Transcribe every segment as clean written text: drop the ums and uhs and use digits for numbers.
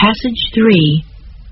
Passage 3.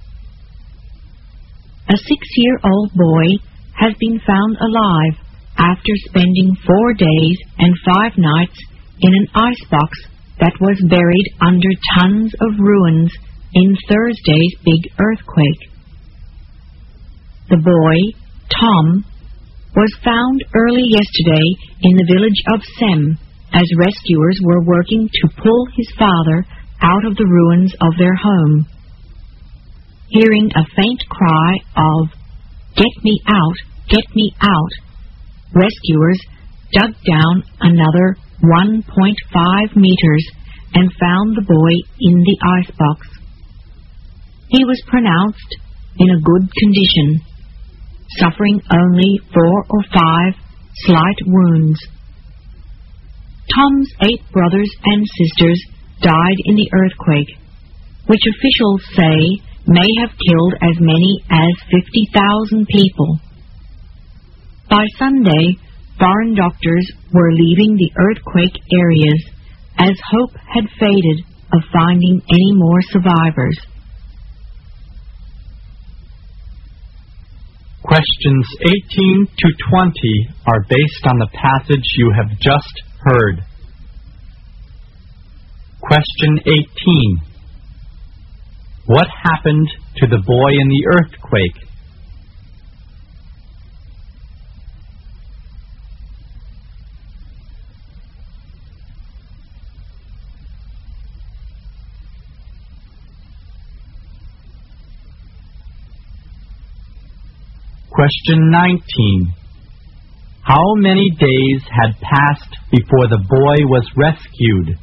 A 6-year-old boy has been found alive after spending 4 days and 5 nights in an icebox that was buried under tons of ruins in Thursday's big earthquake. The boy, Tom, was found early yesterday in the village of Sem as rescuers were working to pull his father out of the ruins of their home. Hearing a faint cry of, "Get me out, get me out," rescuers dug down another 1.5 meters and found the boy in the icebox. He was pronounced in a good condition, suffering only 4 or 5 slight wounds. Tom's 8 brothers and sisters died in the earthquake, which officials say may have killed as many as 50,000 people. By Sunday, foreign doctors were leaving the earthquake areas as hope had faded of finding any more survivors. Questions 18 to 20 are based on the passage you have just heard. Question 18. What happened to the boy in the earthquake? Question 19. How many days had passed before the boy was rescued?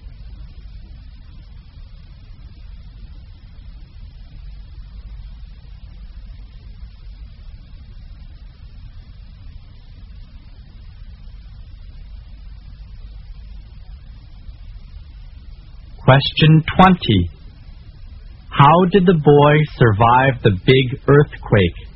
Question 20. How did the boy survive the big earthquake?